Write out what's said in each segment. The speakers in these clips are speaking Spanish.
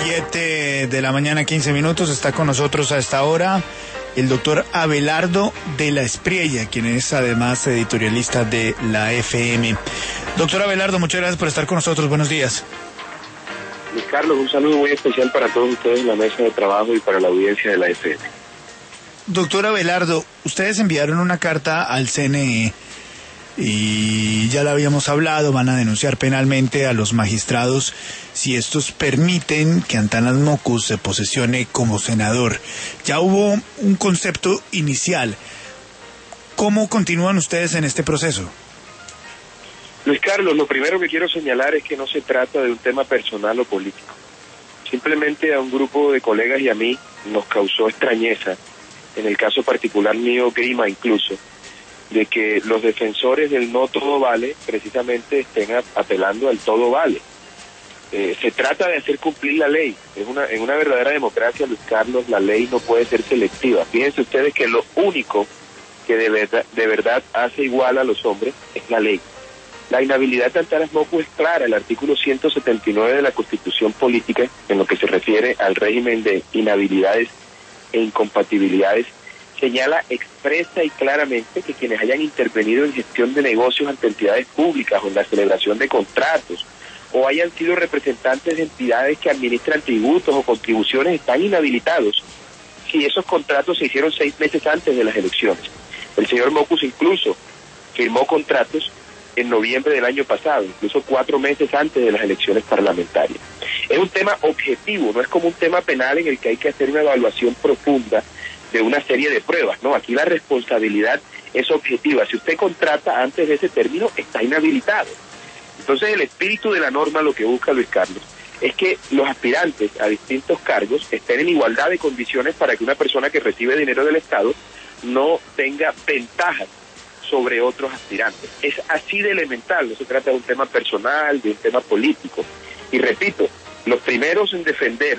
7 de la mañana, 15 minutos. Está con nosotros a esta hora el doctor Abelardo de la Espriella, quien es además editorialista de la FM. Doctor Abelardo, muchas gracias por estar con nosotros. Buenos días. Luis Carlos, un saludo muy especial para todos ustedes en la mesa de trabajo y para la audiencia de la FM. Doctor Abelardo, ustedes enviaron una carta al CNE y ya la habíamos hablado, van a denunciar penalmente a los magistrados si estos permiten que Antanas Mockus se posesione como senador. Ya hubo un concepto inicial. ¿Cómo continúan ustedes en este proceso? Luis Carlos, lo primero que quiero señalar es que no se trata de un tema personal o político. Simplemente a un grupo de colegas y a mí nos causó extrañeza, en el caso particular mío, grima incluso, de que los defensores del no todo vale precisamente estén apelando al todo vale. Se trata de hacer cumplir la ley. En una verdadera democracia, Luis Carlos, la ley no puede ser selectiva. Fíjense ustedes que lo único que de verdad hace igual a los hombres es la ley. La inhabilidad de Antanas Mockus es clara. El artículo 179 de la Constitución Política, en lo que se refiere al régimen de inhabilidades e incompatibilidades, señala expresa y claramente que quienes hayan intervenido en gestión de negocios ante entidades públicas o en la celebración de contratos o hayan sido representantes de entidades que administran tributos o contribuciones están inhabilitados si esos contratos se hicieron 6 meses antes de las elecciones. El señor Mockus incluso firmó contratos en noviembre del año pasado, incluso 4 meses antes de las elecciones parlamentarias. Es un tema objetivo, no es como un tema penal en el que hay que hacer una evaluación profunda de una serie de pruebas, ¿no? Aquí la responsabilidad es objetiva. Si usted contrata antes de ese término, está inhabilitado. Entonces el espíritu de la norma lo que busca, Luis Carlos, es que los aspirantes a distintos cargos estén en igualdad de condiciones para que una persona que recibe dinero del Estado no tenga ventajas sobre otros aspirantes. Es así de elemental, no se trata de un tema personal, de un tema político. Y repito, los primeros en defender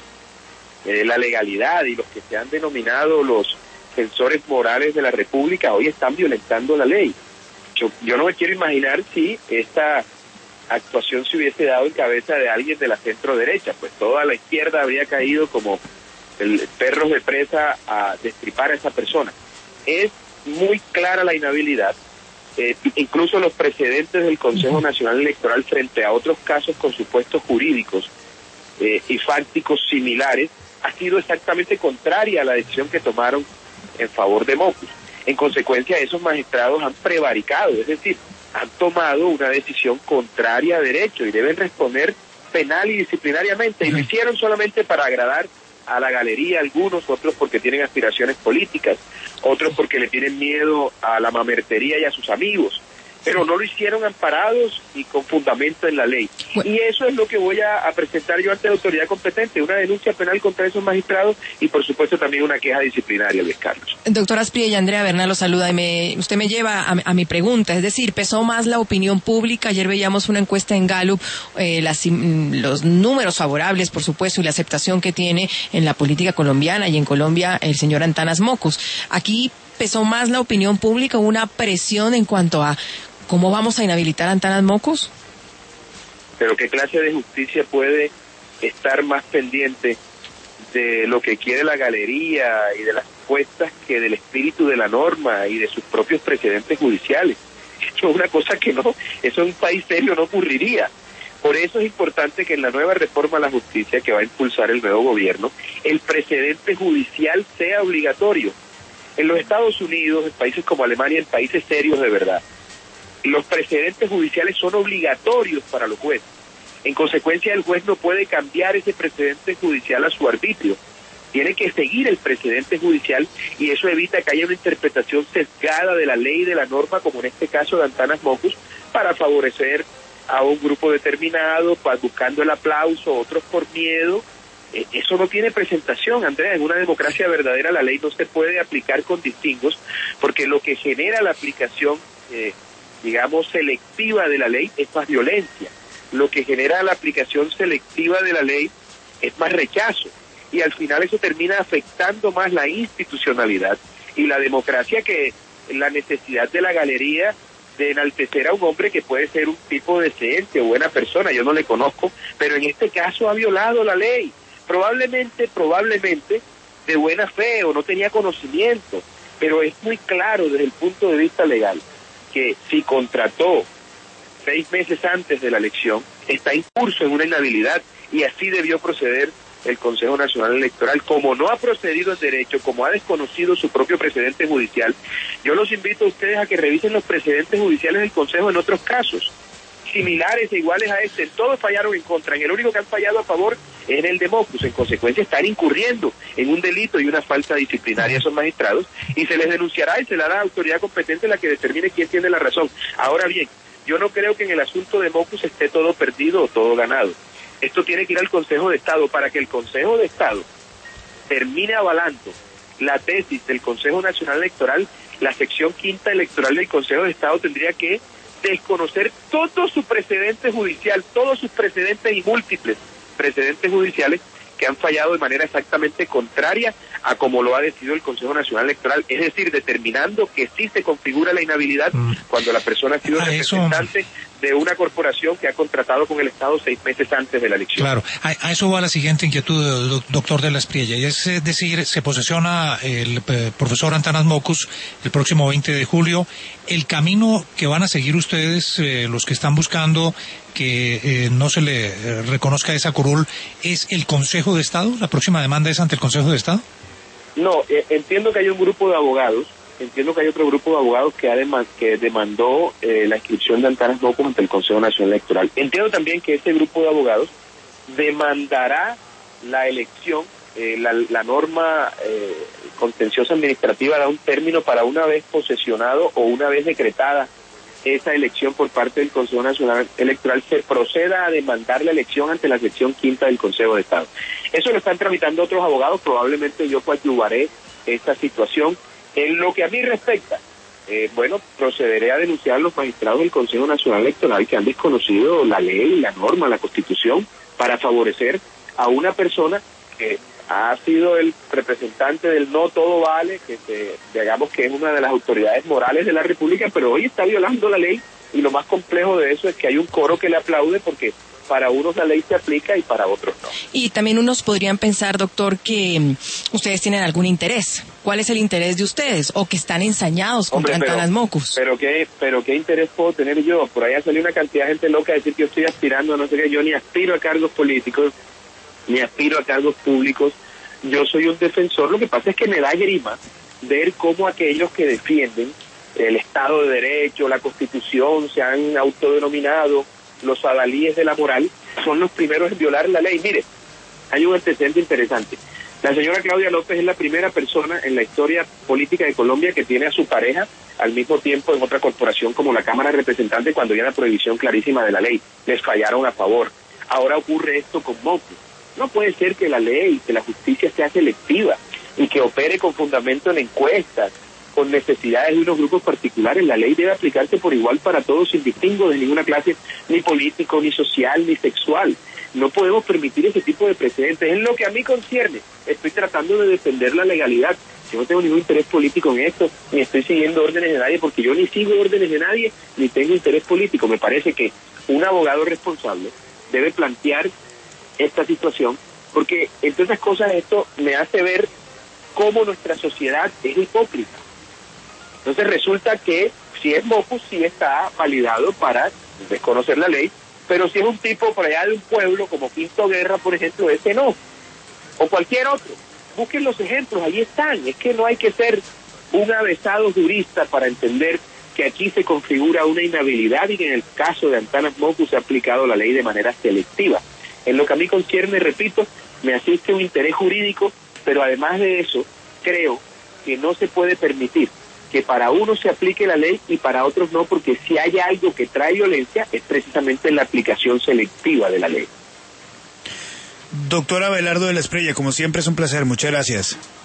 la legalidad y los que se han denominado los censores morales de la República hoy están violentando la ley. Yo no me quiero imaginar si esta actuación se hubiese dado en cabeza de alguien de la centro derecha, pues toda la izquierda habría caído como perros de presa a destripar a esa persona. Es muy clara la inhabilidad, incluso los precedentes del Consejo Nacional Electoral frente a otros casos con supuestos jurídicos y fácticos similares ha sido exactamente contraria a la decisión que tomaron en favor de Mockus. En consecuencia, esos magistrados han prevaricado, es decir, han tomado una decisión contraria a derecho y deben responder penal y disciplinariamente, y lo hicieron solamente para agradar a la galería, algunos, otros porque tienen aspiraciones políticas, otros porque le tienen miedo a la mamertería y a sus amigos, pero no lo hicieron amparados y con fundamento en la ley. Y eso es lo que voy a presentar yo ante la autoridad competente, una denuncia penal contra esos magistrados y por supuesto también una queja disciplinaria, Luis Carlos. Doctora Aspriella, Andrea Bernal lo saluda y usted me lleva a mi pregunta, es decir, pesó más la opinión pública. Ayer veíamos una encuesta en Gallup, los números favorables, por supuesto, y la aceptación que tiene en la política colombiana y en Colombia el señor Antanas Mockus. Aquí pesó más la opinión pública, una presión en cuanto a ¿cómo vamos a inhabilitar a Antanas Mockus? Pero ¿qué clase de justicia puede estar más pendiente de lo que quiere la galería y de las encuestas que del espíritu de la norma y de sus propios precedentes judiciales? Esto es una cosa que no, eso en un país serio no ocurriría. Por eso es importante que en la nueva reforma a la justicia que va a impulsar el nuevo gobierno, el precedente judicial sea obligatorio. En los Estados Unidos, en países como Alemania, en países serios de verdad, los precedentes judiciales son obligatorios para los jueces. En consecuencia, el juez no puede cambiar ese precedente judicial a su arbitrio. Tiene que seguir el precedente judicial y eso evita que haya una interpretación sesgada de la ley y de la norma, como en este caso de Antanas Mockus, para favorecer a un grupo determinado, buscando el aplauso, otros por miedo. Eso no tiene presentación, Andrea. En una democracia verdadera la ley no se puede aplicar con distingos, porque lo que genera la aplicación digamos, selectiva de la ley es más violencia. Lo que genera la aplicación selectiva de la ley es más rechazo. Y al final eso termina afectando más la institucionalidad y la democracia que la necesidad de la galería de enaltecer a un hombre que puede ser un tipo decente o buena persona. Yo no le conozco, pero en este caso ha violado la ley. probablemente de buena fe o no tenía conocimiento, pero es muy claro desde el punto de vista legal que si contrató 6 meses antes de la elección, está en curso en una inhabilidad y así debió proceder el Consejo Nacional Electoral. Como no ha procedido en derecho, como ha desconocido su propio precedente judicial, yo los invito a ustedes a que revisen los precedentes judiciales del Consejo en otros casos similares e iguales a este. Todos fallaron en contra, en el único que han fallado a favor es en el de Mocus. En consecuencia están incurriendo en un delito y una falta disciplinaria a esos magistrados, y se les denunciará y se le hará a la autoridad competente la que determine quién tiene la razón. Ahora bien, yo no creo que en el asunto de Mocus esté todo perdido o todo ganado. Esto tiene que ir al Consejo de Estado. Para que el Consejo de Estado termine avalando la tesis del Consejo Nacional Electoral, la sección 5ª electoral del Consejo de Estado tendría que desconocer todo su precedente judicial, todos sus precedentes y múltiples precedentes judiciales que han fallado de manera exactamente contraria a como lo ha decidido el Consejo Nacional Electoral, es decir, determinando que sí se configura la inhabilidad cuando la persona ha sido representante de una corporación que ha contratado con el Estado 6 meses antes de la elección. Claro, a eso va la siguiente inquietud, doctor de la Espriella, y es decir, se posesiona el profesor Antanas Mocus el próximo 20 de julio. El camino que van a seguir ustedes, los que están buscando que no se le reconozca esa curul, ¿es el Consejo de Estado? ¿La próxima demanda es ante el Consejo de Estado? No, entiendo que hay un grupo de abogados, entiendo que hay otro grupo de abogados que demandó la inscripción de Antanas Mocus ante el Consejo Nacional Electoral. Entiendo también que ese grupo de abogados demandará la elección, la norma contenciosa administrativa da un término para una vez posesionado o una vez decretada esa elección por parte del Consejo Nacional Electoral, se proceda a demandar la elección ante la sección 5ª del Consejo de Estado. Eso lo están tramitando otros abogados, probablemente yo coadyuvaré esta situación. En lo que a mí respecta, procederé a denunciar a los magistrados del Consejo Nacional Electoral que han desconocido la ley, la norma, la Constitución, para favorecer a una persona que ha sido el representante del no todo vale, digamos que es una de las autoridades morales de la República, pero hoy está violando la ley, y lo más complejo de eso es que hay un coro que le aplaude porque para unos la ley se aplica y para otros no. Y también unos podrían pensar, doctor, que ustedes tienen algún interés. ¿Cuál es el interés de ustedes? ¿O que están ensañados contra Antanas Mocus? Pero ¿qué interés puedo tener yo? Por ahí ha salido una cantidad de gente loca a decir que yo estoy aspirando a no sé qué. Yo ni aspiro a cargos políticos, ni aspiro a cargos públicos. Yo soy un defensor. Lo que pasa es que me da grima ver cómo aquellos que defienden el Estado de Derecho, la Constitución, se han autodenominado los adalíes de la moral, son los primeros en violar la ley. Mire, hay un antecedente interesante. La señora Claudia López es la primera persona en la historia política de Colombia que tiene a su pareja al mismo tiempo en otra corporación como la Cámara de Representantes, cuando había una prohibición clarísima de la ley. Les fallaron a favor. Ahora ocurre esto con Mocus. No puede ser que la ley, que la justicia sea selectiva y que opere con fundamento en encuestas, con necesidades de unos grupos particulares. La ley debe aplicarse por igual para todos, sin distingo de ninguna clase, ni político, ni social, ni sexual. No podemos permitir ese tipo de precedentes. En lo que a mí concierne, estoy tratando de defender la legalidad. Yo no tengo ningún interés político en esto, ni estoy siguiendo órdenes de nadie, porque yo ni sigo órdenes de nadie, ni tengo interés político. Me parece que un abogado responsable debe plantear esta situación, porque entre otras cosas esto me hace ver cómo nuestra sociedad es hipócrita. Entonces resulta que si es Mocus, sí está validado para desconocer la ley, pero si es un tipo por allá de un pueblo como Quinto Guerra, por ejemplo, ese no, o cualquier otro. Busquen los ejemplos, ahí están. Es que no hay que ser un avesado jurista para entender que aquí se configura una inhabilidad y que en el caso de Antanas Mocus se ha aplicado la ley de manera selectiva. En lo que a mí concierne, repito, me asiste un interés jurídico, pero además de eso, creo que no se puede permitir que para unos se aplique la ley y para otros no, porque si hay algo que trae violencia es precisamente la aplicación selectiva de la ley. Doctor Abelardo de la Espriella, como siempre es un placer, muchas gracias.